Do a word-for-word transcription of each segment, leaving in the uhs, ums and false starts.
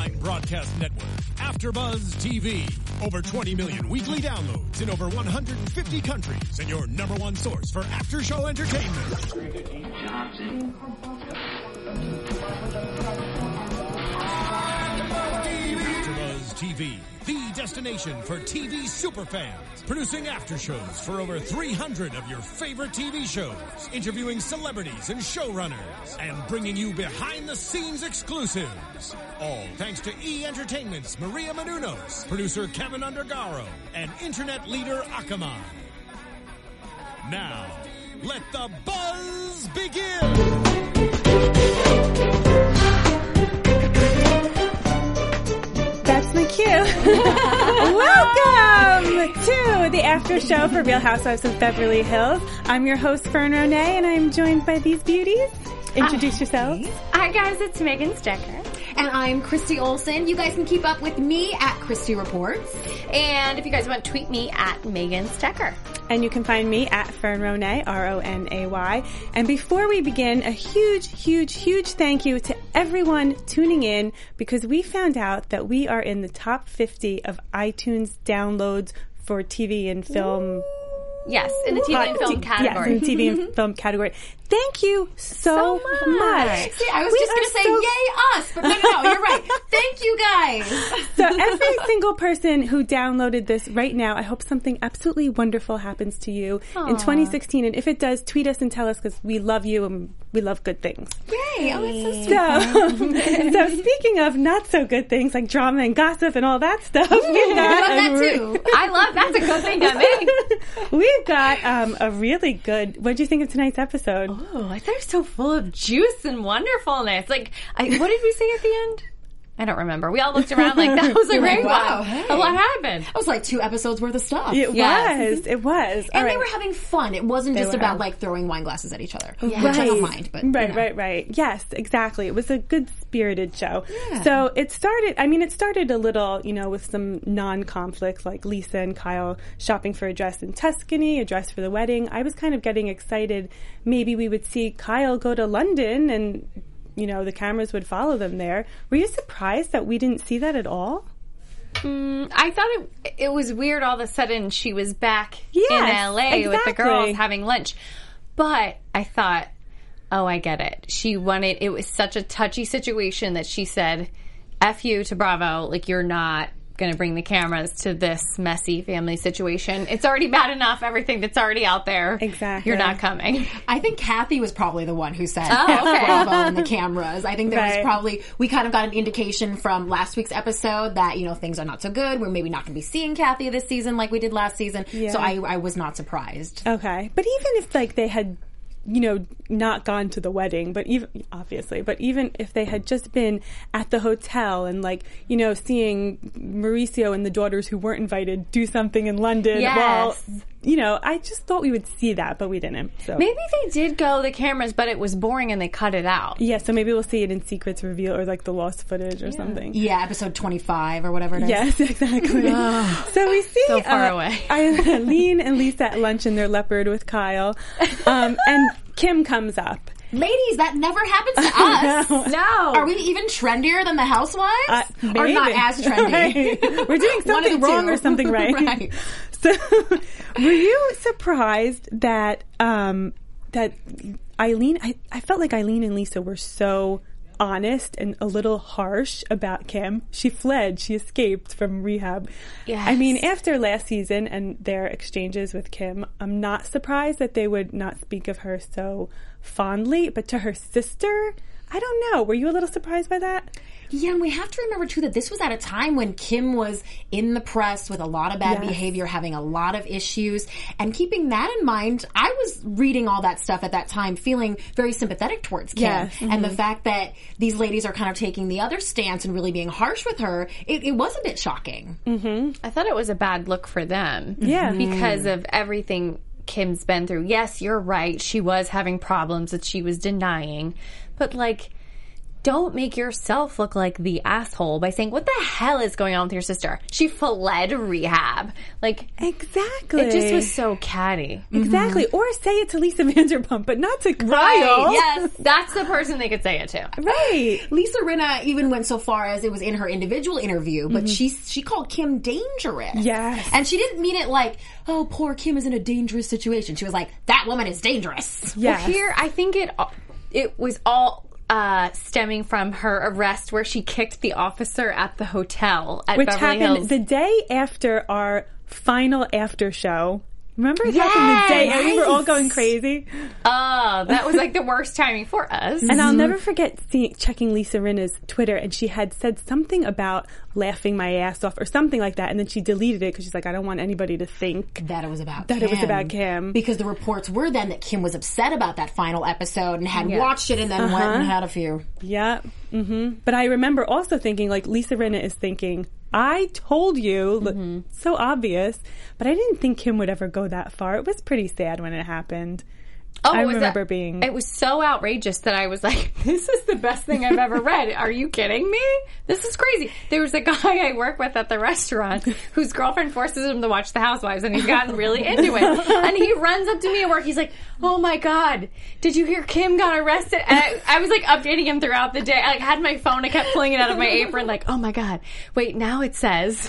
online broadcast network, AfterBuzz T V. Over twenty million weekly downloads in over one hundred fifty countries, and your number one source for after-show entertainment. AfterBuzz T V, the destination for T V superfans. Producing aftershows for over three hundred of your favorite T V shows. Interviewing celebrities and showrunners. And bringing you behind-the-scenes exclusives. All thanks to E! Entertainment's Maria Menounos, producer Kevin Undergaro, and internet leader Akamai. Now, let the buzz begin! That's my cue. Welcome to the after show for Real Housewives of Beverly Hills. I'm your host, Fern Ronay, and I'm joined by these beauties. Introduce Hi. yourselves. Hi, guys. It's Megan Stecker. And I'm Christy Olsen. You guys can keep up with me at Christy Reports. And if you guys want, tweet me at Megan Stecker. And you can find me at Fern Ronay, R O N A Y. And before we begin, a huge, huge, huge thank you to everyone tuning in, because we found out that we are in the top fifty of iTunes downloads for T V and film. Yes, in the T V and film category. Yes, in the T V and film category. Thank you so, So much. much. See, I was We just going are to say, so- yay us, but no, no, no, you're right. Thank you, guys. So every single person who downloaded this right now, I hope something absolutely wonderful happens to you Aww. in twenty sixteen. And if it does, tweet us and tell us, because we love you and we love good things. Yay. Oh, that's so sweet. So, so speaking of not so good things like drama and gossip and all that stuff, we've I got love that a re- too. I love that's a good thing to me. We've got um, a really good. What did you think of tonight's episode? Oh, I thought it was so full of juice and wonderfulness. Like, I, what did we say at the end? I don't remember. We all looked around like, that was a You're great like, wow, one. hey. A lot happened. That was like two episodes worth of stuff. It Yes. was. It was. All and they right. were having fun. It wasn't They just were. about like throwing wine glasses at each other. Yeah. Which I don't Right. mind, but right, you know. right, right. Yes, exactly. It was a good spirited show. Yeah. So it started. I mean, it started a little, you know, with some non-conflicts, like Lisa and Kyle shopping for a dress in Tuscany, a dress for the wedding. I was kind of getting excited. Maybe we would see Kyle go to London, and you know, the cameras would follow them there. Were you surprised that we didn't see that at all? Mm, I thought it it was weird all of a sudden she was back Yes, in L A with the exactly. girls having lunch. But I thought, oh, I get it. She wanted, it was such a touchy situation that she said, F you to Bravo, like you're not going to bring the cameras to this messy family situation. It's already bad enough, everything that's already out there. Exactly. You're not coming. I think Kathy was probably the one who said Oh, okay. Bravo and the cameras. I think there Right. was probably, we kind of got an indication from last week's episode that, you know, things are not so good. We're maybe not going to be seeing Kathy this season like we did last season. Yeah. So I, I was not surprised. Okay. But even if, like, they had, you know, not gone to the wedding, but even, obviously, but even if they had just been at the hotel and, like, you know, seeing Mauricio and the daughters who weren't invited do something in London, Yes. well, you know, I just thought we would see that, but we didn't. So Maybe they did go the cameras, but it was boring and they cut it out. yeah, so maybe we'll see it in Secrets Reveal or, like, the lost footage or something. Yeah, episode twenty-five or whatever it is. Yes, exactly. So we see So far uh, away. Eileen and Lisa at lunch in their leopard with Kyle, um, and Kim comes up. Ladies, that never happens to us. No. Are we even trendier than the housewives? Uh, or maybe. not as trendy? Right. We're doing One of something the wrong two. or something right. Right. So, were you surprised that um, that Eileen? I, I felt like Eileen and Lisa were so honest and a little harsh about Kim. She fled. She escaped from rehab. Yes. I mean, after last season and their exchanges with Kim, I'm not surprised that they would not speak of her so fondly. But to her sister, I don't know. Were you a little surprised by that? Yeah, and we have to remember, too, that this was at a time when Kim was in the press with a lot of bad Yes. behavior, having a lot of issues. And keeping that in mind, I was reading all that stuff at that time, feeling very sympathetic towards Kim. Yes. And the fact that these ladies are kind of taking the other stance and really being harsh with her, it, it was a bit shocking. I thought it was a bad look for them. Yeah. Because of everything Kim's been through. Yes, you're right. She was having problems that she was denying. But, like, don't make yourself look like the asshole by saying, what the hell is going on with your sister? She fled rehab. Like, exactly. It just was so catty. Exactly. Mm-hmm. Or say it to Lisa Vanderpump, but not to Kyle. Right. Yes. That's the person they could say it to. Right. Lisa Rinna even went so far as it was in her individual interview, but mm-hmm. she she called Kim dangerous. Yes. And she didn't mean it like, oh, poor Kim is in a dangerous situation. She was like, that woman is dangerous. Yes. Well, here, I think it it was all uh, stemming from her arrest where she kicked the officer at the hotel at Which Beverly happened Hills. the day after our final after show. Remember it yes, happened the day and we were all right. going crazy? Oh, that was like the worst timing for us. And I'll never forget seeing, checking Lisa Rinna's Twitter, and she had said something about laughing my ass off or something like that, and then she deleted it because she's like, I don't want anybody to think that it was about that Kim. it was about Kim. Because the reports were then that Kim was upset about that final episode and had yes. watched it and then uh-huh. went and had a few. Yeah. Mm-hmm. But I remember also thinking, like, Lisa Rinna is thinking, I told you, mm-hmm. so obvious, but I didn't think Kim would ever go that far. It was pretty sad when it happened. Oh, I was remember that, being... It was so outrageous that I was like, this is the best thing I've ever read. Are you kidding me? This is crazy. There was a guy I work with at the restaurant whose girlfriend forces him to watch The Housewives, and he's gotten really into it. And he runs up to me at work. He's like, oh my God, did you hear Kim got arrested? And I, I was like updating him throughout the day. I like, had my phone. I kept pulling it out of my apron like, oh my God. Wait, now it says...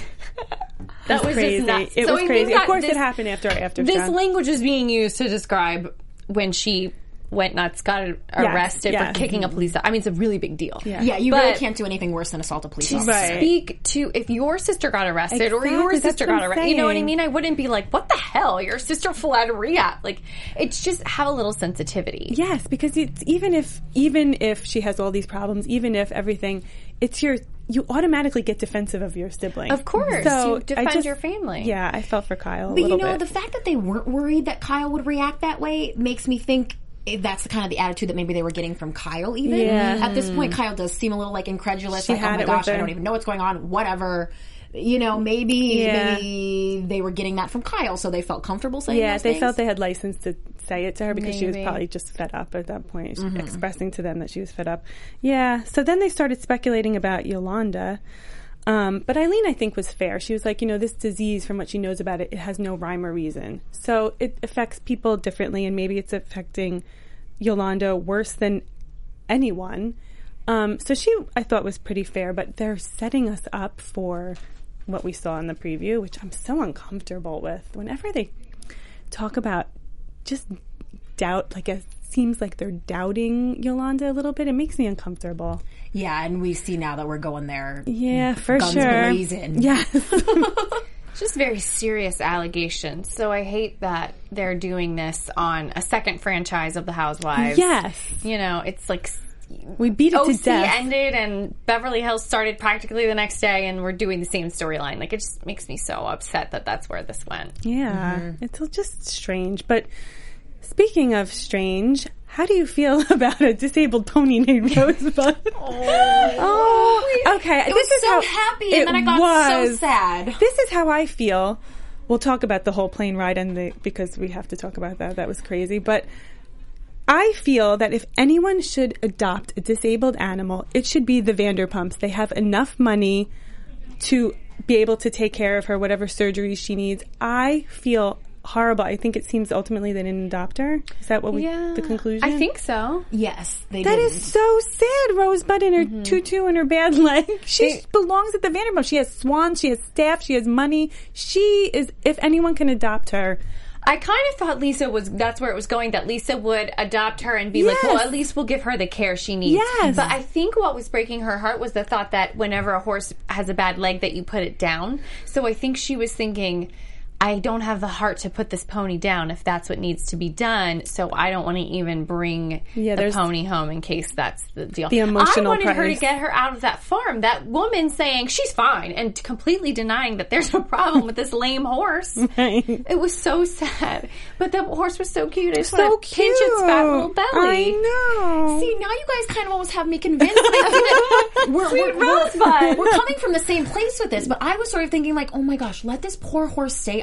That was crazy. just nuts. It so was crazy. Of course this, it happened after our after This show. language is being used to describe when she went nuts, got arrested yes, for kicking a police officer. I mean, it's a really big deal. Yeah, yeah you but really can't do anything worse than assault a police officer. Right. Speak to, if your sister got arrested exactly, or your sister got I'm arrested, you know what I saying. mean? I wouldn't be like, what the hell? Your sister fled rehab. Like, it's just have a little sensitivity. Yes, because it's, even if even if she has all these problems, even if everything, it's your... You automatically get defensive of your sibling. Of course. So you defend I just, your family. Yeah, I felt for Kyle a But little you know, bit. the fact that they weren't worried that Kyle would react that way makes me think that's the kind of the attitude that maybe they were getting from Kyle even. Yeah. At this point, Kyle does seem a little like incredulous. She like, had oh my it gosh, with I her. don't even know what's going on. Whatever. You know, maybe Yeah. maybe they were getting that from Kyle, so they felt comfortable saying Yeah, those they things. felt they had license to say it to her because she was Maybe. probably just fed up at that point, mm-hmm. expressing to them that she was fed up. Yeah, so then they started speculating about Yolanda. Um, but Eileen, I think, was fair. She was like, you know, this disease, from what she knows about it, it has no rhyme or reason. So it affects people differently, and maybe it's affecting Yolanda worse than anyone. Um, so she, I thought, was pretty fair, but they're setting us up for what we saw in the preview, which I'm so uncomfortable with. Whenever they talk about just doubt, like it seems like they're doubting Yolanda a little bit, it makes me uncomfortable. Yeah, and we see now that we're going there. Yeah, for guns sure. blazing. Yes. Just very serious allegations. So I hate that they're doing this on a second franchise of The Housewives. Yes. You know, it's like We beat it O C to death. ended and Beverly Hills started practically the next day, and we're doing the same storyline. Like, it just makes me so upset that that's where this went. Yeah, mm-hmm. It's just strange. But speaking of strange, how do you feel about a disabled pony named Rosebud? oh. oh, okay. It this was is so how happy, and then I got was. so sad. This is how I feel. We'll talk about the whole plane ride and the because we have to talk about that. That was crazy, but. I feel that if anyone should adopt a disabled animal, it should be the Vanderpumps. They have enough money to be able to take care of her, whatever surgeries she needs. I feel horrible. I think it seems ultimately they didn't adopt her. Is that what we, Yeah, the conclusion? I think so. Yes, they That didn't. is so sad. Rosebud in her mm-hmm. tutu and her bad leg. She They- belongs at the Vanderpump. She has swans. She has staff. She has money. She is, if anyone can adopt her. I kind of thought Lisa was, that's where it was going, that Lisa would adopt her and be Yes. like, well, at least we'll give her the care she needs. Yes. But I think what was breaking her heart was the thought that whenever a horse has a bad leg that you put it down. So I think she was thinking, I don't have the heart to put this pony down if that's what needs to be done, so I don't want to even bring Yeah, the there's- pony home in case that's the deal. The emotional I wanted her to price. get her out of that farm. That woman saying she's fine and completely denying that there's a problem with this lame horse. Right. It was so sad. But the horse was so cute. I just So want to pinch its fat little belly. I know. See, now you guys kind of almost have me convinced. That we're, Sweet we're, Rosebud. we're coming from the same place with this, but I was sort of thinking like, oh my gosh, let this poor horse stay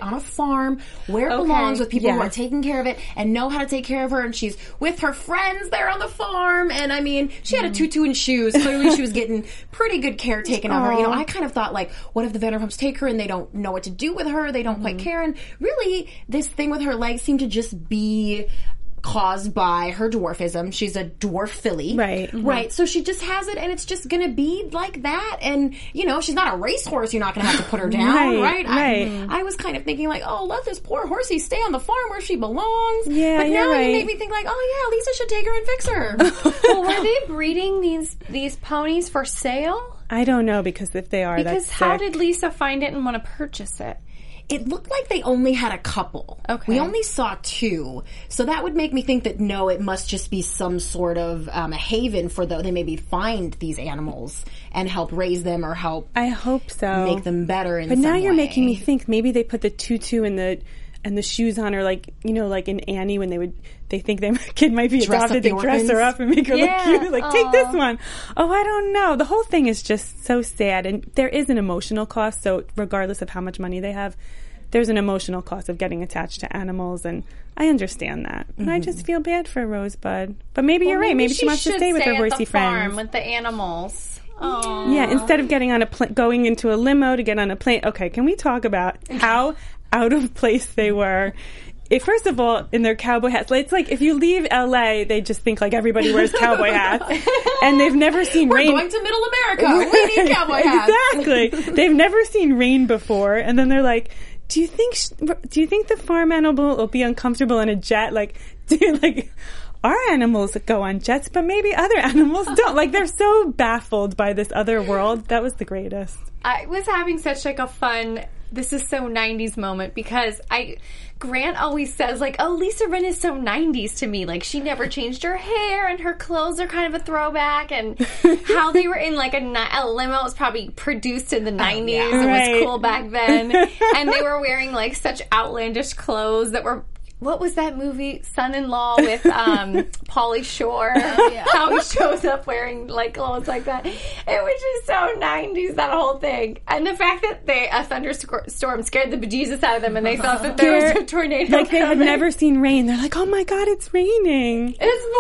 on a farm where it Okay. belongs with people who Yes. are taking care of it and know how to take care of her. And she's with her friends there on the farm. And I mean, she had a tutu and shoes. Clearly she was getting pretty good care taken of her. You know, I kind of thought like, what if the Vanderpumps take her and they don't know what to do with her? They don't quite care. And really, this thing with her legs seemed to just be caused by her dwarfism. She's a dwarf filly. Right. Mhm. Right. So she just has it and it's just going to be like that. And, you know, she's not a racehorse. You're not going to have to put her down. Right, Right. right. I, I was kind of thinking like, oh, let this poor horsey stay on the farm where she belongs. Yeah, But you're now right. you make me think like, oh yeah, Lisa should take her and fix her. Well, were they breeding these these ponies for sale? I don't know, because if they are, Because that's how sick. did Lisa find it and want to purchase it? It looked like they only had a couple. Okay. We only saw two. So that would make me think that no, it must just be some sort of um, a haven for those. They maybe find these animals and help raise them or help I hope so. make them better in But some now you're way. making me think maybe they put the tutu and the and the shoes on her, like, you know, like in Annie when they would they think their kid might be Dress up adopted, the they dress her orphans. up and make her Yeah. look cute. Like, take Aw. this one. Oh, I don't know. The whole thing is just so sad, and there is an emotional cost. So regardless of how much money they have, there's an emotional cost of getting attached to animals, and I understand that. And I just feel bad for Rosebud. But maybe you're right. Maybe she, wants to should stay with her at horsey the farm friends. with the animals. Oh, Yeah, instead of getting on a pl- going into a limo to get on a plane. Okay, can we talk about how out of place they were? If, first of all, in their cowboy hats, it's like if you leave L A, they just think like everybody wears cowboy hats, and they've never seen We're rain. going to Middle America. We need cowboy hats. Exactly. They've never seen rain before, and then they're like, "Do you think? Sh- do you think the farm animal will be uncomfortable in a jet? Like, do you, like our animals go on jets, but maybe other animals don't? Like, they're so baffled by this other world. That was the greatest. I was having such like a fun, this is so nineties moment because I, Grant always says like, oh, Lisa Rinna is so nineties to me. Like she never changed her hair and her clothes are kind of a throwback, and how they were in like a, ni- a limo was probably produced in the nineties yeah. and Right. was cool back then. And they were wearing like such outlandish clothes that were, what was that movie, Son-in-Law, with um, Pauly Shore? How he shows up wearing like clothes like that. It was just so nineties, that whole thing. And the fact that they a thunderstorm scared the bejesus out of them, and they thought that there was a tornado. Like they had coming. never seen rain. They're like, oh my god, it's raining.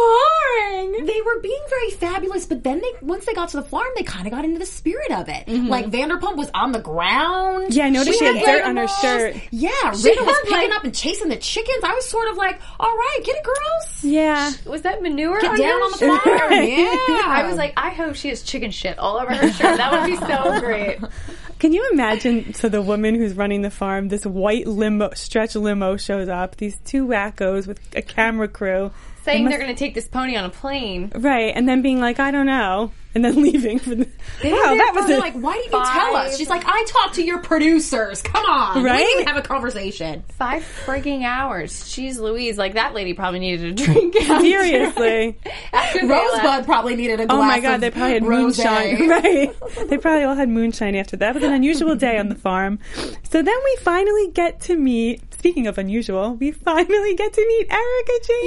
It's boring. They were being very fabulous, but then they once they got to the farm, they kind of got into the spirit of it. Like Vanderpump was on the ground. Yeah, I noticed she had had dirt on her animals. shirt. Yeah, She Rita was had, picking like- up and chasing the chickens. I was sort of like, all right, get it, girls. Yeah. Was that manure? Get on down your on the shirt? farm. Yeah. I was like, I hope she has chicken shit all over her shirt. That would be so great. Can you imagine? So the woman who's running the farm, this white limo, stretch limo shows up. These two wackos with a camera crew. Saying They they're must- going to take this pony on a plane. Right, and then being like, I don't know, and then leaving. For the, They wow, were that was there it. for, like, why didn't you tell us? Five. She's like, I talked to your producers. Come on. We Right? didn't even have a conversation. Five frigging hours. Jeez Louise. Like, that lady probably needed a drink. Seriously. After they Rosebud left. probably needed a glass Oh my god, of they probably had rosé. moonshine. Right. They probably all had moonshine after that. It was an unusual day on the farm. So then we finally get to meet, speaking of unusual, we finally get to meet Erica Jane.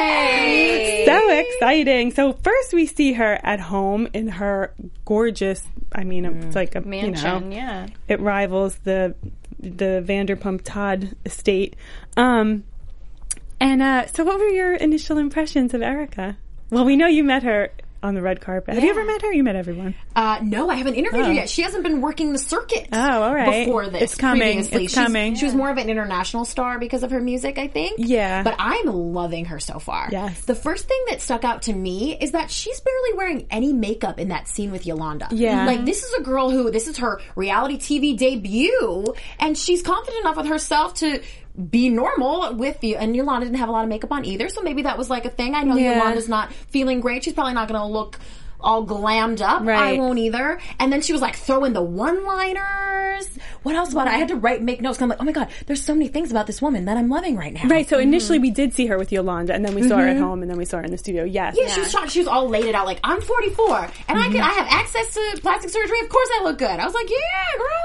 Yay! So exciting. So first we see her at home in her gorgeous, I mean, it's like a, Mansion, you know, yeah. it rivals the the Vanderpump Todd estate. Um, and uh, so what were your initial impressions of Erica? Well, we know you met her on the red carpet. Have you Yeah. ever met her? You met everyone. Uh, no, I haven't interviewed Oh. her yet. She hasn't been working the circuit. Oh, all right. Before this, It's coming. previously. It's She's- coming. She was more of an international star because of her music, I think. Yeah. But I'm loving her so far. Yes. The first thing that stuck out to me is that she's barely wearing any makeup in that scene with Yolanda. Yeah. Like, this is a girl who, this is her reality T V debut, and she's confident enough with herself to be normal with you. And Yolanda didn't have a lot of makeup on either, so maybe that was like a thing. I know Yeah. Yolanda's not feeling great. She's probably not going to look all glammed up. I Right. won't either. And then she was like throwing the one-liners. What else about it? I had to write, make notes. 'Cause I'm like, oh my god, there's so many things about this woman that I'm loving right now. Right. So initially we did see her with Yolanda, and then we saw her at home, and then we saw her in the studio. Yes. Yeah, she was shocked. She was all laid it out like, I'm forty-four, and I can I have access to plastic surgery. Of course I look good. I was like, yeah, girl.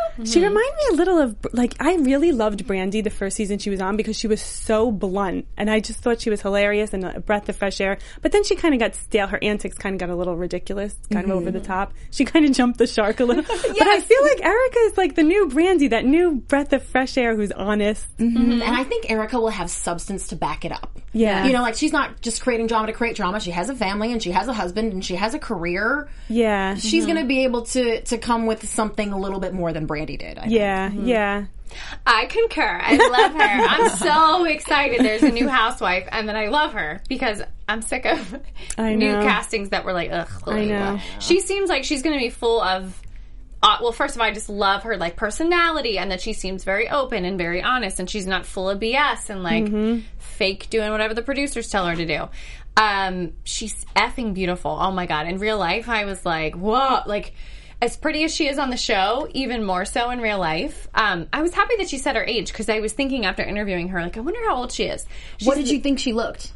She reminded me a little of, like, I really loved Brandy the first season she was on because she was so blunt. And I just thought she was hilarious and a breath of fresh air. But then she kind of got stale. Her antics kind of got a little ridiculous, kind mm-hmm. of over the top. She kind of jumped the shark a little. Yes. But I feel like Erica is like the new Brandy, that new breath of fresh air who's honest. Mm-hmm. Mm-hmm. And I think Erica will have substance to back it up. Yeah. You know, like, she's not just creating drama to create drama. She has a family and she has a husband and she has a career. Yeah. She's mm-hmm. going to be able to, to come with something a little bit more than Brandy did. I yeah, think. yeah. I concur. I love her. I'm so excited there's a new housewife and that I love her because I'm sick of I new know. castings that were like, ugh. I know. She seems like she's going to be full of, uh, well, first of all, I just love her, like, personality and that she seems very open and very honest and she's not full of B S and, like, mm-hmm. fake doing whatever the producers tell her to do. Um, she's effing beautiful. Oh, my God. In real life, I was like, whoa, like, as pretty as she is on the show, even more so in real life. Um, I was happy that she said her age because I was thinking after interviewing her, like, I wonder how old she is. She's, what did you think she looked?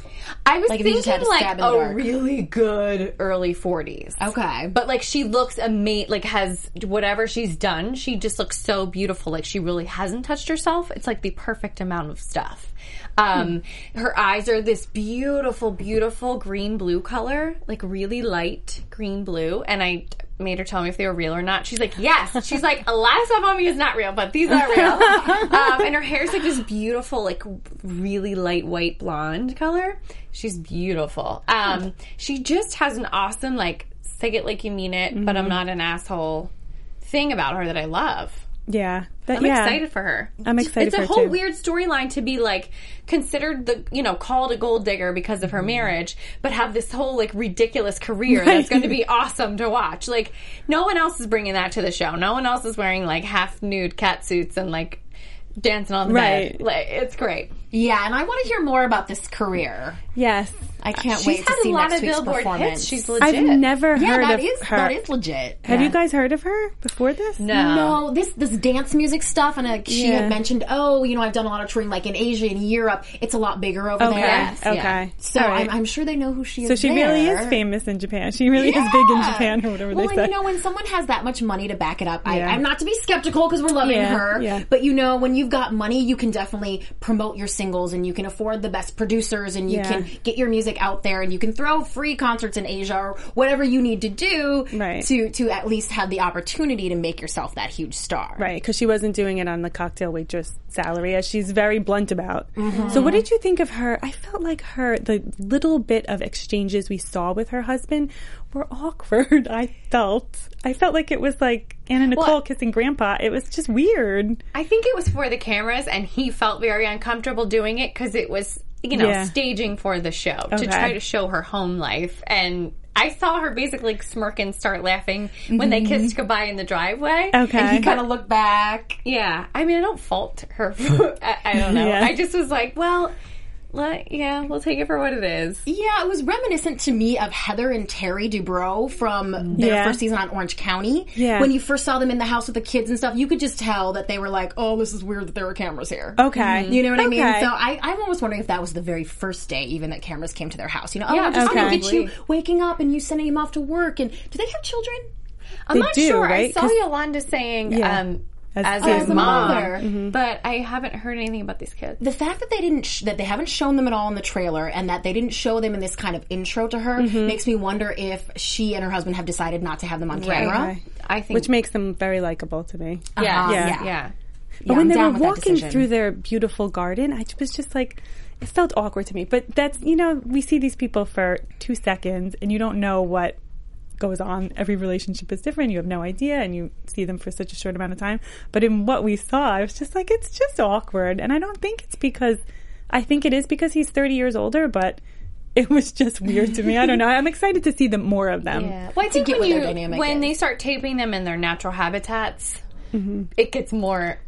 I was like thinking like a dark. really good early forties. Okay. But like she looks amazing, like has whatever she's done, she just looks so beautiful. Like she really hasn't touched herself. It's like the perfect amount of stuff. Um, hmm. Her eyes are this beautiful, beautiful green-blue color, like really light green-blue. And I made her tell me if they were real or not. She's like, yes. She's like, a lot of stuff on me is not real, but these are real. um, and her hair's like this beautiful, like really light white blonde color. She's beautiful. Um, she just has an awesome, like, say it like you mean it, mm-hmm. but I'm not an asshole thing about her that I love. Yeah. That, I'm yeah. excited for her. I'm excited it's for her, It's a whole too. weird storyline to be, like, considered the, you know, called a gold digger because of her marriage, but have this whole, like, ridiculous career right. that's going to be awesome to watch. Like, no one else is bringing that to the show. No one else is wearing, like, half-nude cat suits and, like, dancing on the right. bed. Like, it's great. Yeah, and I want to hear more about this career. Yes. I can't She's wait to see next week's Billboard performance. Hits. She's legit. I've never yeah, heard that of is, her. That is legit. Have yeah. you guys heard of her before this? No. No, this this dance music stuff, and uh, she Yeah. had mentioned, oh, you know, I've done a lot of touring, like in Asia and Europe. It's a lot bigger over Okay. there. Yes, okay. yeah. So All right. I'm, I'm sure they know who she is. So she there. really is famous in Japan. She really Yeah. is big in Japan, or whatever well, they and say. you know, when someone has that much money to back it up, I, Yeah. I'm not to be skeptical because we're loving Yeah, her. yeah. But you know, when you've got money, you can definitely promote your singles, and you can afford the best producers, and you Yeah. can get your music out there, and you can throw free concerts in Asia or whatever you need to do Right. to to at least have the opportunity to make yourself that huge star. Right, because she wasn't doing it on the cocktail waitress salary, as she's very blunt about. Mm-hmm. So what did you think of her? I felt like her, the little bit of exchanges we saw with her husband were awkward, I felt. I felt like it was like Anna Nicole Well, kissing Grandpa. It was just weird. I think it was for the cameras, and he felt very uncomfortable doing it because it was, you know, Yeah. staging for the show Okay. to try to show her home life. And I saw her basically like, smirk and start laughing when Mm-hmm. they kissed goodbye in the driveway. Okay. And he kind of looked back. Yeah. I mean, I don't fault her. For, I, I don't know. Yeah. I just was like, well, let, yeah, we'll take it for what it is. Yeah, it was reminiscent to me of Heather and Terry Dubrow from their Yeah. first season on Orange County. Yeah. When you first saw them in the house with the kids and stuff, you could just tell that they were like, oh, this is weird that there are cameras here. Okay. You know what I mean? Okay. So I, I'm almost wondering if that was the very first day even that cameras came to their house. You know, oh, Yeah, I'm just okay. going to get you waking up and you sending him off to work. And do they have children? I'm They not do, sure. right? I saw 'Cause- Yolanda saying, Yeah. um, As- as, as his a mom, mother. Mm-hmm. but I haven't heard anything about these kids. The fact that they didn't, sh- that they haven't shown them at all in the trailer, and that they didn't show them in this kind of intro to her, Mm-hmm. makes me wonder if she and her husband have decided not to have them on camera. Okay. I think, Which makes them very likable to me. yeah, Uh-huh, yeah, yeah. yeah. But Yeah, when I'm they down were with that walking decision. through their beautiful garden, I was just like, it felt awkward to me. But that's, you know, we see these people for two seconds and you don't know what goes on. Every relationship is different. You have no idea and you see them for such a short amount of time. But in what we saw, I was just like, it's just awkward. And I don't think it's because, I think it is because he's thirty years older, but it was just weird to me. I don't know. I'm excited to see them more of them. Yeah. Well, I To think get when, what their you, dynamic when is. they start taping them in their natural habitats, it gets more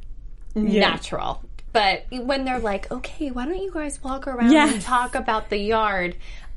natural. But when they're like, okay, why don't you guys walk around Yes. and talk about the yard?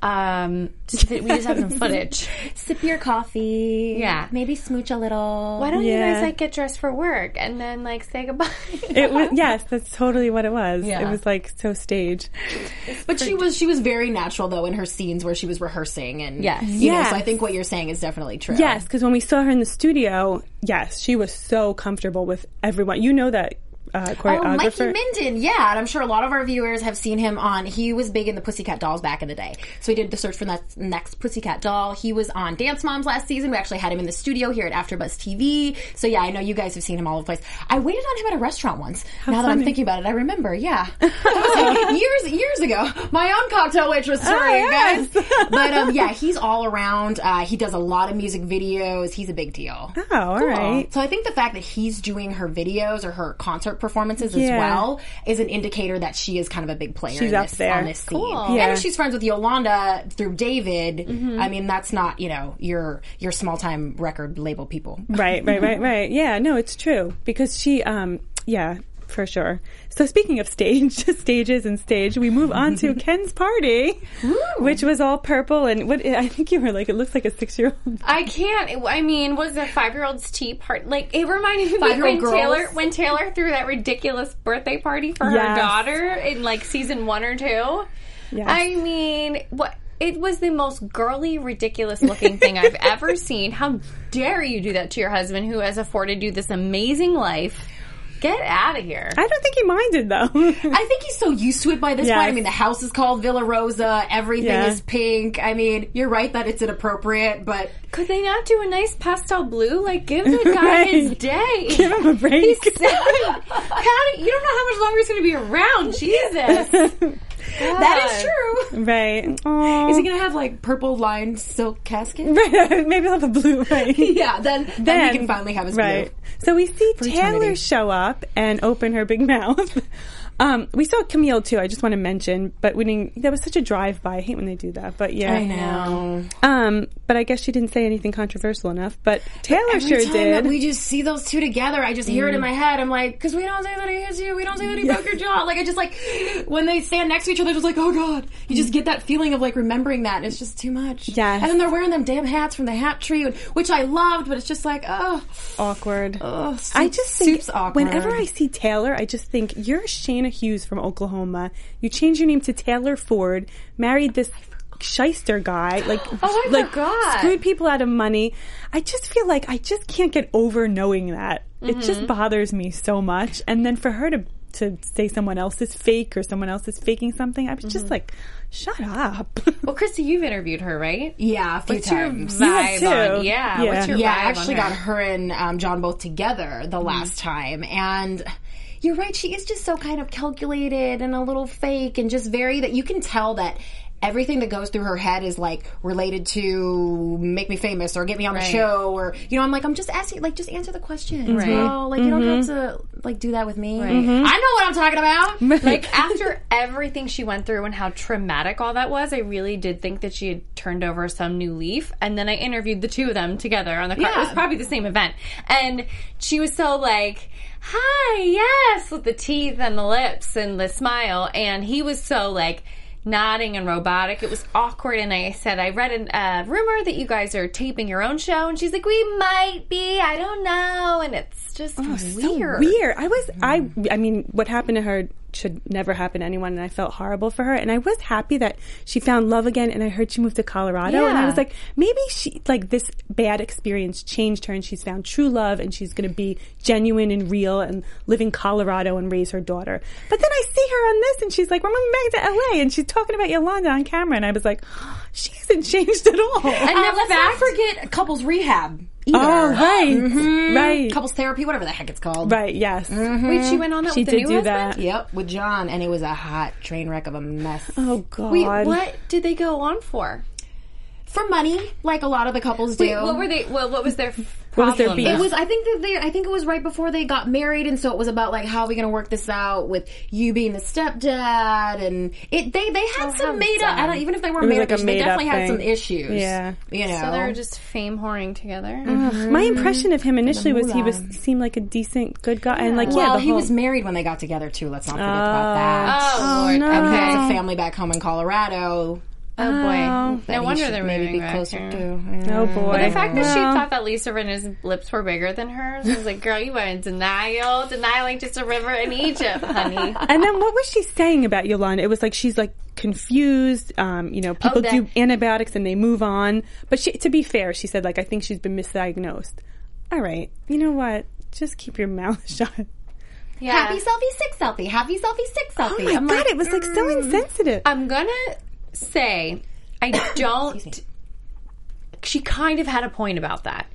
Um, so that we just have some footage. Sip your coffee. Yeah. Maybe smooch a little. Why don't you Yeah. guys like get dressed for work and then like say goodbye? It was, yes, that's totally what it was. Yeah. It was like so staged. But she was she was very natural though in her scenes where she was rehearsing and Yes. you know, Yes. so I think what you're saying is definitely true. Yes, because when we saw her in the studio, yes, she was so comfortable with everyone. You know that uh, Oh, Mikey choreographer. Minden, yeah, and I'm sure a lot of our viewers have seen him on. He was big in the Pussycat Dolls back in the day, so he did the search for that next Pussycat Doll. He was on Dance Moms last season. We actually had him in the studio here at AfterBuzz T V. So yeah, I know you guys have seen him all over the place. I waited on him at a restaurant once. now that I'm funny. thinking about it, I remember. Yeah, that was like years years ago. My own cocktail waitress story, Oh, you yes. guys. But um, yeah, he's all around. Uh, he does a lot of music videos. He's a big deal. Oh, all right. So I think the fact that he's doing her videos or her concert performances as Yeah. well is an indicator that she is kind of a big player She's in up this, there. on this scene. Cool. Yeah. And if she's friends with Yolanda through David, I mean, that's not, you know, your your small time record label people. Right, right, right, right. Yeah, no, it's true because she, um, yeah, for sure. So speaking of stage, stages and stage, we move on to Ken's party, which was all purple and what I think you were like. It looks like a six-year-old. I can't. I mean, was a five-year-old's tea part? Like it reminded me Five-year-old when girls. Taylor when Taylor threw that ridiculous birthday party for her Yes. daughter in like season one or two. Yes. I mean, what? It was the most girly, ridiculous-looking thing I've ever seen. How dare you do that to your husband, who has afforded you this amazing life? Get out of here. I don't think he minded though. I think he's so used to it by this Yes. point. I mean, the house is called Villa Rosa. Everything Yeah. is pink. I mean, you're right that it's inappropriate, but Could they not do a nice pastel blue? Like, give the guy Right. his day. Give him a break. He's seven. Patty, you don't know how much longer he's going to be around. Jesus. that is true. Right. Aw. Is he going to have like purple lined silk casket? Right. Maybe he'll have a blue, right? Yeah, then, then, Then he can finally have his right. blue. So we see Taylor eternity. show up and open her big mouth. Um, we saw Camille too. I just want to mention, but we didn't. That was such a drive-by. I hate when they do that, but yeah, I know. Um, but I guess she didn't say anything controversial enough. But Taylor Every sure time did. that we just see those two together, I just hear it in my head. I'm like, because we don't say that he hits you, we don't say that he broke your jaw. Like, I just like, when they stand next to each other, just like, oh God. You just get that feeling of like remembering that, and it's just too much. Yes. And then they're wearing them damn hats from the hat tree, which I loved, but it's just like, oh. Awkward. Oh, I just think soup's awkward. whenever I see Taylor, I just think you're Shayna Hughes from Oklahoma. You changed your name to Taylor Ford, married this shyster guy, like Oh, I like forgot. screwed people out of money. I just feel like I just can't get over knowing that. It just Mm-hmm. bothers me so much. And then for her to to say someone else is fake or someone else is faking something, I was Mm-hmm. just like, shut up. Well, Christy, you've interviewed her, right? Yeah, a few What's your times. vibe too. on? Yeah. Yeah. What's your Yeah, vibe I actually on her? got her and um, John both together the last time, and you're right. She is just so kind of calculated and a little fake, and just very that you can tell that everything that goes through her head is like related to make me famous or get me on the Right. show, or you know, I'm like, I'm just asking, like, just answer the question, Right. girl. Like, you don't have to like do that with me. I know what I'm talking about. Like, after everything she went through and how traumatic all that was, I really did think that she had turned over some new leaf. And then I interviewed the two of them together on the car. It was Yeah. probably the same event. And she was so like, hi, yes, with the teeth and the lips and the smile. And he was so like, nodding and robotic. It was awkward, and I said, I read a uh, rumor that you guys are taping your own show, and she's like, we might be, I don't know, and it's just So weird. weird. I was, I, I mean, what happened to her should never happen to anyone, and I felt horrible for her. And I was happy that she found love again, and I heard she moved to Colorado, and I Yeah. was like, maybe she, like, this bad experience changed her, and she's found true love, and she's going to be genuine and real, and live in Colorado and raise her daughter. But then I see her on this, and she's like, we're moving back to L A, and she's talking about Yolanda on camera, and I was like, she hasn't changed at all. And Uh, the let's not fact, forget couples rehab. Either. Oh, right, right, Couples therapy, whatever the heck it's called. right, yes. wait, she went on that She with the did new do husband? that. Yep, with John, and it was a hot train wreck of a mess. Oh, God. Wait, what did they go on for? For money, like a lot of the couples do. Wait, what were they? Well, what was their What was their problem? beef? It was. I think that they. I think it was right before they got married, and so it was about like how are we going to work this out with you being the stepdad, and it. They they had Oh, how some made up. I don't even if they weren't It was made like up. a issues, they made-up definitely had thing. some issues. Yeah. you know. So they were just fame whoring together. My impression of him initially was he was moolah. seemed like a decent, good guy, and like yeah, well, the he whole, was married when they got together too. Let's not forget about that. Oh, Lord. no. And he Okay. has a family back home in Colorado. Oh, boy. That No he wonder should they're maybe moving be back closer here. to. Oh boy. But the fact that she Well, thought that Lisa Rinna's lips were bigger than hers, I was like, girl, you were in denial. Denial like just a river in Egypt, honey. And then what was she saying about Yolanda? It was like she's like confused. Um, you know, people Oh, that- do antibiotics and they move on. But she, to be fair, she said like, I think she's been misdiagnosed. All right, you know what? Just keep your mouth shut. Yeah. Happy selfie, sick selfie. Happy selfie, sick selfie. Oh my I'm god, like, it was like so insensitive. I'm gonna say I don't. She kind of had a point about that,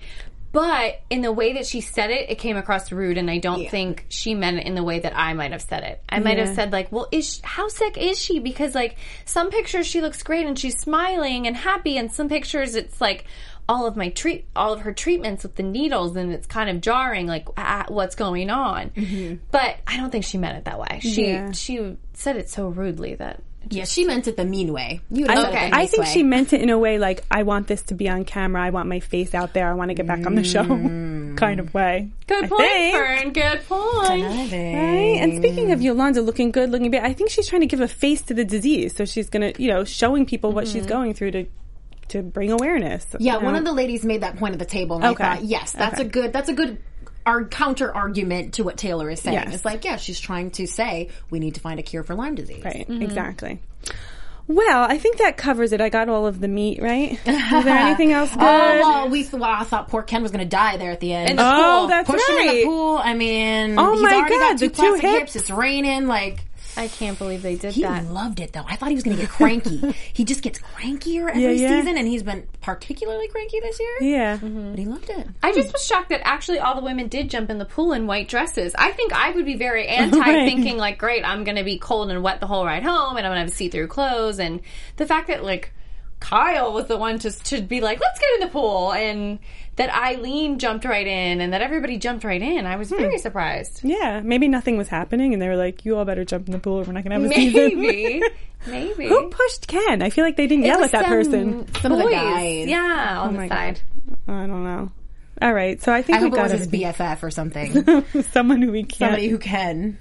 but in the way that she said it, it came across rude, and I don't Yeah. think she meant it in the way that I might have said it. I might Yeah. have said like, "Well, is she, how sick is she?" Because like some pictures she looks great and she's smiling and happy, and some pictures it's like all of my treat, all of her treatments with the needles, and it's kind of jarring. Like, ah, what's going on? Mm-hmm. But I don't think she meant it that way. She Yeah. she said it so rudely that. Yeah, she meant it the mean way. You would have said Okay. it the I nice think way. she meant it in a way like, I want this to be on camera. I want my face out there. I want to get back on the show kind of way. Good I point, think. Fern. Good point. Right? And speaking of Yolanda looking good, looking bad, I think she's trying to give a face to the disease. So she's going to, you know, showing people what she's going through to to bring awareness. Yeah, you know? one of the ladies made that point at the table, and Okay. I thought, yes, that's Okay. a good, that's a good our counter argument to what Taylor is saying. Yes. It's like, yeah, she's trying to say we need to find a cure for Lyme disease. Right, exactly. Well, I think that covers it. I got all of the meat, right? Is there anything else good? Oh, well, we th- well, I thought poor Ken was going to die there at the end. In the Oh, pool. that's Push him in right. the pool. I mean, Oh he's my already God, got two the two plastic hips. hips. It's raining. Like, I can't believe they did he that. loved it though. I thought he was going to get cranky. He just gets crankier every Yeah, yeah. season, and he's been particularly cranky this year. Yeah. But he loved it. I just was shocked that actually all the women did jump in the pool in white dresses. I think I would be very anti, Right. thinking like, great, I'm going to be cold and wet the whole ride home, and I'm going to have see-through clothes. And the fact that like Kyle was the one to to be like, let's get in the pool, and that Eileen jumped right in, and that everybody jumped right in. I was very surprised. Yeah, maybe nothing was happening, and they were like, "You all better jump in the pool. Or we're not going to have a season." Maybe, maybe. Who pushed Ken? I feel like they didn't It yell was at that some person. Some of the boys. guys. Yeah, on my the God. side. I don't know. All right, so I think I we hope it got was his everything. B F F or something. Someone who we can't. Somebody who can.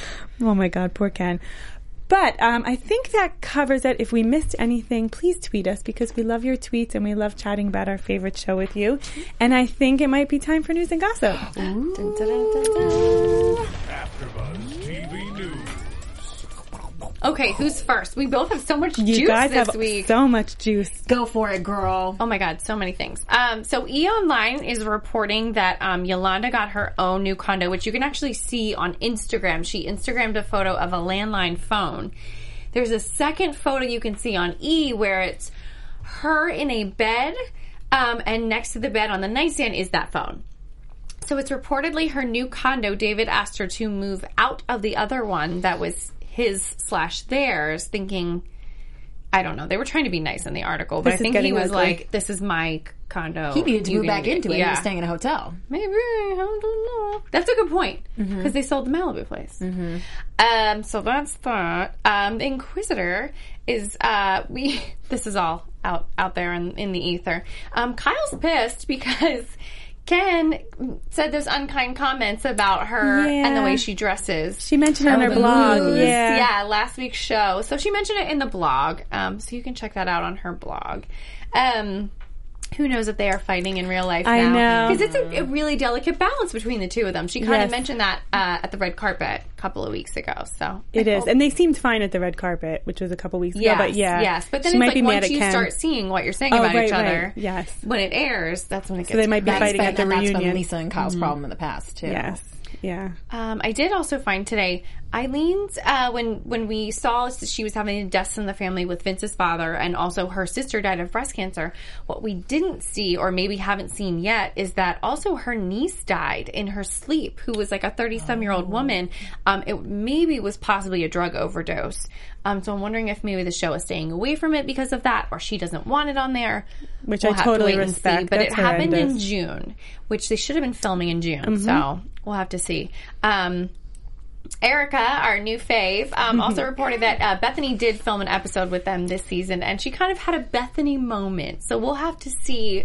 Oh my God, poor Ken. But um, I think that covers it. If we missed anything, please tweet us because we love your tweets and we love chatting about our favorite show with you. And I think it might be time for news and gossip. Dun, dun, dun, dun, dun. AfterBuzz T V News. Okay, who's first? We both have so much You juice guys this have week. so much juice. Go for it, girl. Oh my God, so many things. Um, so E! Online is reporting that um, Yolanda got her own new condo, which you can actually see on Instagram. She Instagrammed a photo of a landline phone. There's a second photo you can see on E! where it's her in a bed, um, and next to the bed on the nightstand is that phone. So it's reportedly her new condo. David asked her to move out of the other one that was his slash theirs, thinking, I don't know, they were trying to be nice in the article, but This I is think he getting was ugly. like, this is my condo. He needed to You move can back get- into it. He Yeah. was staying in a hotel. Maybe, I don't know. That's a good point, because they sold the Malibu place. Um, so that's that. Um, the Inquisitor is, uh, we, this is all out, out there in, in the ether. Um, Kyle's pissed because Ken said those unkind comments about her and the Yeah. way she dresses. She mentioned it on her the blog. moves. Yeah. yeah, last week's show. So she mentioned it in the blog, um, so you can check that out on her blog. Um, who knows if they are fighting in real life I now? know. Because it's a, a really delicate balance between the two of them. She kind Yes. of mentioned that uh, at the red carpet a couple of weeks ago. So It I is. hope- And they seemed fine at the red carpet, which was a couple weeks Yes, ago. But yeah. yes. But then she it's might like be mad once at you Ken. start seeing what you're saying Oh, about right, each right. other, Yes. when it airs, that's when it gets they might be bad. fighting been, at the and that's reunion. been Lisa and Kyle's problem in the past, too. Yes. Yeah. Um, I did also find today Eileen's uh, when when we saw she was having deaths in the family with Vince's father, and also her sister died of breast cancer. What we didn't see, or maybe haven't seen yet, is that also her niece died in her sleep, who was like a thirty-some-year-old woman. Um, it maybe was possibly a drug overdose. Um, so I'm wondering if maybe the show is staying away from it because of that, or she doesn't want it on there. Which We'll I have to totally wait and see. respect. But That's it happened in horrendous. June, which they should have been filming in June. Mm-hmm. So we'll have to see. Um, Erica, our new fave, um, also reported that uh, Bethany did film an episode with them this season, and she kind of had a Bethany moment. So we'll have to see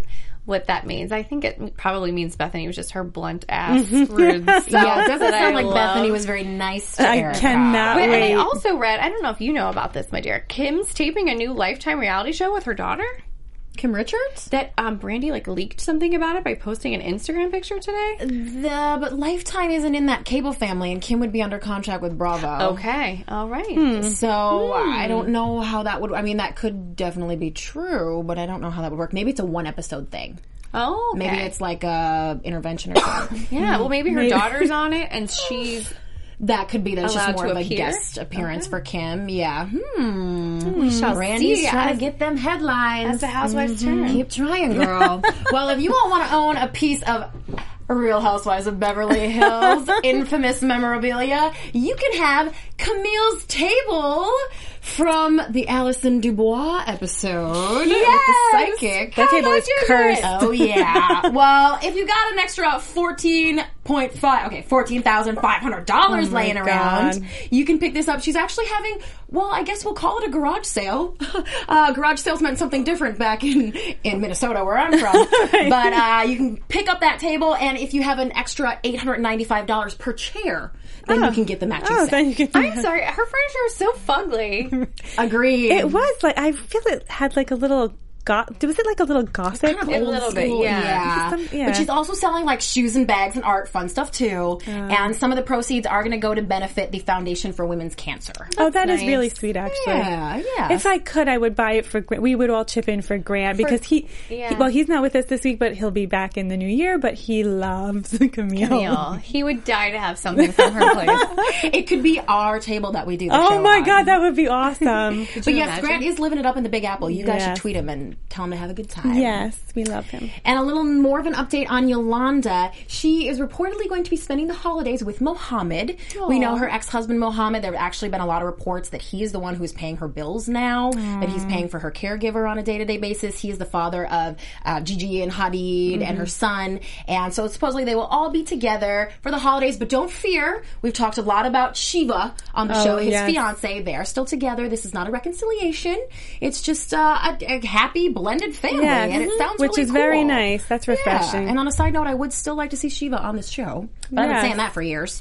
what that means. I think it probably means Bethany was just her blunt ass rude self. Yeah, it doesn't that sound I like love. Bethany was very nice to I Erica. cannot But, and I wait. also read, I don't know if you know about this, my dear. Kim's taping a new Lifetime reality show with her daughter. Kim Richards? That um, Brandy like leaked something about it by posting an Instagram picture today. The, but Lifetime isn't in that cable family, and Kim would be under contract with Bravo. Okay, all right. So I don't know how that would. I mean, that could definitely be true, but I don't know how that would work. Maybe it's a one episode thing. Oh, okay. Maybe it's like a intervention or something. yeah. Well, maybe her Maybe. daughter's on it, and she's That could be. That's just Allowed more to of a appear? guest appearance for Kim. Yeah. Hmm. we shall Randy's see trying as, to get them headlines. as the housewives turn. Keep trying, girl. Well, if you all want to own a piece of Real Housewives of Beverly Hills infamous memorabilia, you can have Camille's table from the Alison Dubois episode. Yes! With the psychic. That table is cursed. Oh, yeah. Well, if you got an extra fourteen point five, okay, fourteen thousand five hundred dollars Oh my laying God. around, you can pick this up. She's actually having, well, I guess we'll call it a garage sale. Uh, garage sales meant something different back in, in Minnesota, where I'm from. But uh, you can pick up that table, and if you have an extra eight hundred ninety-five dollars per chair, then you can get the matching Oh, set. then you can. I'm sorry, her furniture is so fugly. Agreed. It was like I feel it had like a little. Go- was it like a little gothic? Kind of A old little bit, school, yeah. yeah. Some- yeah. But she's also selling like shoes and bags and art, fun stuff too. And some of the proceeds are going to go to benefit the Foundation for Women's Cancer. Oh, that is nice. really sweet, actually. Yeah, yeah. If I could, I would buy it for Grant. We would all chip in for Grant because he, yeah. he- well, he's not with us this week, but he'll be back in the new year. But he loves Camille. Camille. He would die to have something from her place. It could be our table that we do the Oh show my on. God, that would be awesome. But you yes, imagine? Grant is living it up in the Big Apple. You guys Yes. should tweet him and tell him to have a good time. Yes, we love him. And a little more of an update on Yolanda. She is reportedly going to be spending the holidays with Mohammed. We know her ex-husband Mohammed. There have actually been a lot of reports that he is the one who is paying her bills now, that he's paying for her caregiver on a day-to-day basis. He is the father of uh, Gigi and Hadid and her son. And so supposedly they will all be together for the holidays. But don't fear. We've talked a lot about Shiva on the Oh, show, his yes. fiance. They are still together. This is not a reconciliation. It's just uh, a, a happy, blended family. Yes. And it sounds Which really is very cool. nice. That's refreshing. Yeah. And on a side note, I would still like to see Shiva on this show. But I've been Yes. saying that for years.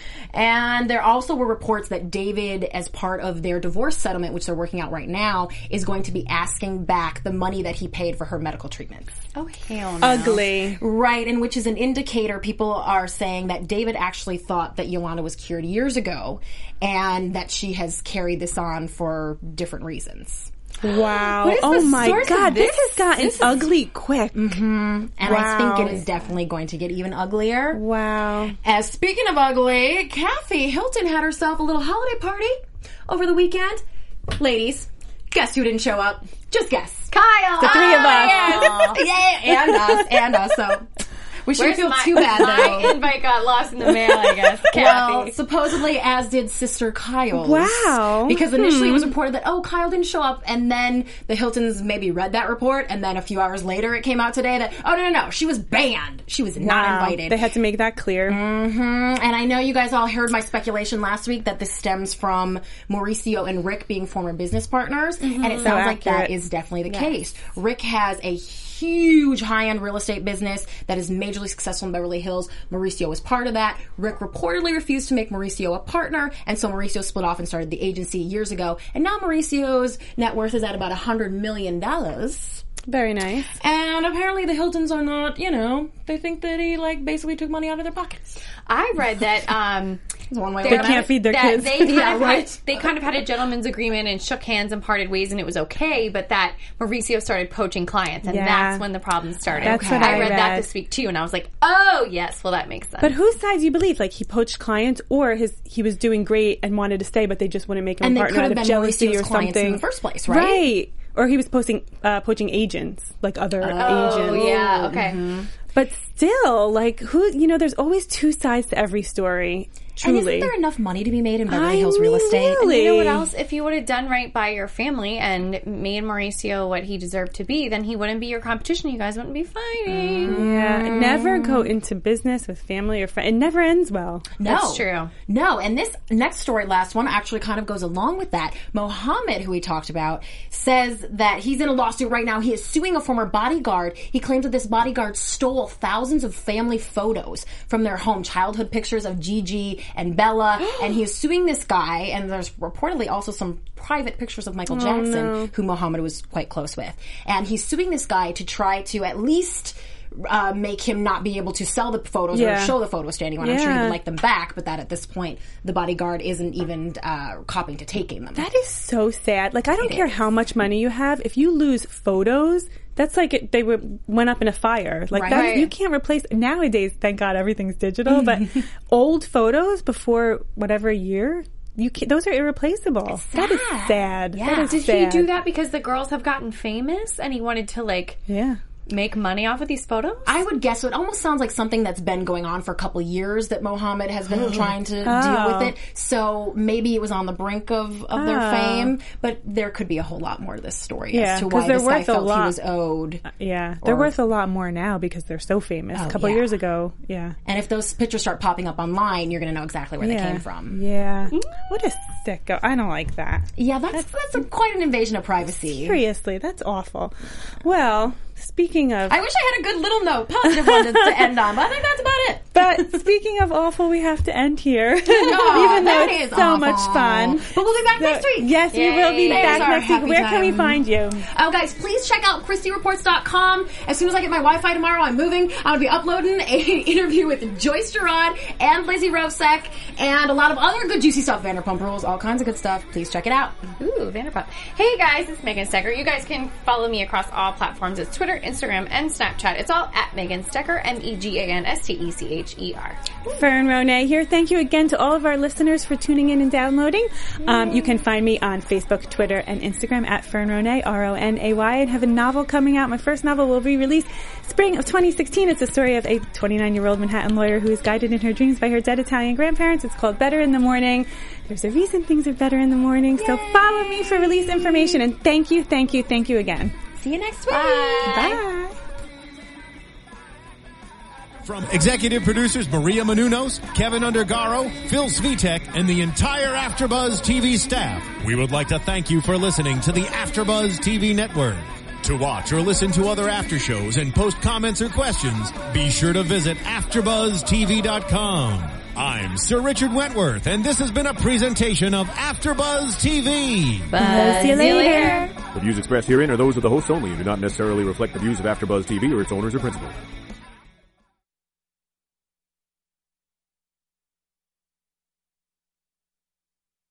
And there also were reports that David, as part of their divorce settlement, which they're working out right now, is going to be asking back the money that he paid for her medical treatments. Oh, hell no. Ugly. Right, and which is an indicator. People are saying that David actually thought that Yolanda was cured years ago and that she has carried this on for different reasons. Wow. What is Oh the my source of God, this, this? has gotten This is- ugly quick. And I Wow. think it is definitely going to get even uglier. Wow. As speaking of ugly, Kathy Hilton had herself a little holiday party over the weekend. Ladies, guess who didn't show up? Just guess. Kyle! The three of us. Yes. yeah, and us, and us. So we shouldn't Where's feel my, too bad my though. invite got lost in the mail, I guess. Well, Kathy. supposedly, as did Sister Kyle's. Wow. Because initially it Hmm. was reported that, oh, Kyle didn't show up, and then the Hiltons maybe read that report, and then a few hours later it came out today that, oh, no, no, no, she was banned. She was not Wow. invited. They had to make that clear. Mm-hmm. And I know you guys all heard my speculation last week that this stems from Mauricio and Rick being former business partners, and it sounds like that accurate. is definitely the case. Rick has a huge high-end real estate business that is majorly successful in Beverly Hills. Mauricio was part of that. Rick reportedly refused to make Mauricio a partner, and so Mauricio split off and started the agency years ago. And now Mauricio's net worth is at about one hundred million dollars. Very nice. And apparently the Hiltons are not, you know, they think that he, like, basically took money out of their pockets. I read that um, It's one way They of looking at can't it. feed their that kids. they kind Yeah, of right. had, they kind of had a gentleman's agreement and shook hands and parted ways and it was okay, but that Mauricio started poaching clients and Yeah. that's when the problem started. That's what I read, that read. this week too, and I was like, oh yes, well that makes sense. But whose side do you believe? Like he poached clients, or his he was doing great and wanted to stay, but they just wouldn't make him And a they partner could out have of been jealousy Mauricio's or clients something in the first place, right? Right. Or he was posting, uh, poaching agents, like other oh agents. yeah, okay. But still, like who? You know, there's always two sides to every story. Truly. And isn't there enough money to be made in Beverly I Hills real mean, estate? really? And you know what else? If you would have done right by your family and made Mauricio what he deserved to be, then he wouldn't be your competition. You guys wouldn't be fighting. Yeah, never go into business with family or friends. It never ends well. No. That's true. No, and this next story, last one, actually kind of goes along with that. Mohammed, who we talked about, says that he's in a lawsuit right now. He is suing a former bodyguard. He claims that this bodyguard stole thousands of family photos from their home, childhood pictures of Gigi and Bella, and he is suing this guy, and there's reportedly also some private pictures of Michael Jackson, no. who Mohammed was quite close with. And he's suing this guy to try to at least uh, make him not be able to sell the photos Yeah. or show the photos to anyone. I'm sure he Yeah. would like them back, but that at this point, the bodyguard isn't even uh, copying to taking them. That is so sad. Like, I don't care how much money you have. If you lose photos, that's like it, they were, went up in a fire. Like, Right. that, Right. you can't replace. Nowadays, thank God, everything's digital. But old photos before whatever year, you can, those are irreplaceable. That is sad. Yeah. That is Did sad. he do that because the girls have gotten famous and he wanted to, like, Yeah. make money off of these photos? I would guess so. It almost sounds like something that's been going on for a couple of years that Mohammed has been trying to Oh. deal with it. So maybe it was on the brink of, of their Oh. fame, but there could be a whole lot more to this story Yeah, as to 'cause why they're this guy worth a felt he lot. was owed. Yeah. They're Or- worth a lot more now because they're so famous. Oh, a couple yeah. years ago. Yeah. And if those pictures start popping up online, you're going to know exactly where yeah. they came from. Yeah. What a sicko. I don't like that. Yeah, that's that's, a, quite an invasion of privacy. Seriously, that's awful. Well, speaking of... I wish I had a good little note, positive one to, to end on, but I think that's about it. But speaking of awful, we have to end here. Oh, Even though that it's is so awful. much fun. But we'll be back So- next week. Yes, we will be Yay. back There's our next week. happy Where can we time. find you? Oh, guys, please check out Christy Reports dot com. As soon as I get my Wi-Fi tomorrow, I'm moving. I'm going to be uploading a interview with Joyce Gerard and Lizzie Rovsek and a lot of other good juicy stuff. Vanderpump Rules, all kinds of good stuff. Please check it out. Ooh, Vanderpump. Hey guys, it's Megan Stecker. You guys can follow me across all platforms. It's Twitter, Instagram, and Snapchat. It's all at Megan Stecker, M E G A N S T E C H E R. Fern Ronay here. Thank you again to all of our listeners for tuning in and downloading. Um, you can find me on Facebook, Twitter, and Instagram at Fern Ronay, R O N A Y. I have a novel coming out. My first novel will be released spring of twenty sixteen. It's a story of a twenty-nine-year-old Manhattan lawyer who is guided in her dreams by her dead Italian grandparents. It's called Better in the Morning. There's a reason things are better in the morning. So follow me for release information. And thank you, thank you, thank you again. See you next week. Bye. From executive producers Maria Menounos, Kevin Undergaro, Phil Svitek, and the entire AfterBuzz T V staff, we would like to thank you for listening to the AfterBuzz T V network. To watch or listen to other after shows and post comments or questions, be sure to visit after buzz T V dot com. I'm Sir Richard Wentworth, and this has been a presentation of AfterBuzz T V. Buzz See you later. The views expressed herein are those of the hosts only and do not necessarily reflect the views of AfterBuzz T V or its owners or principals.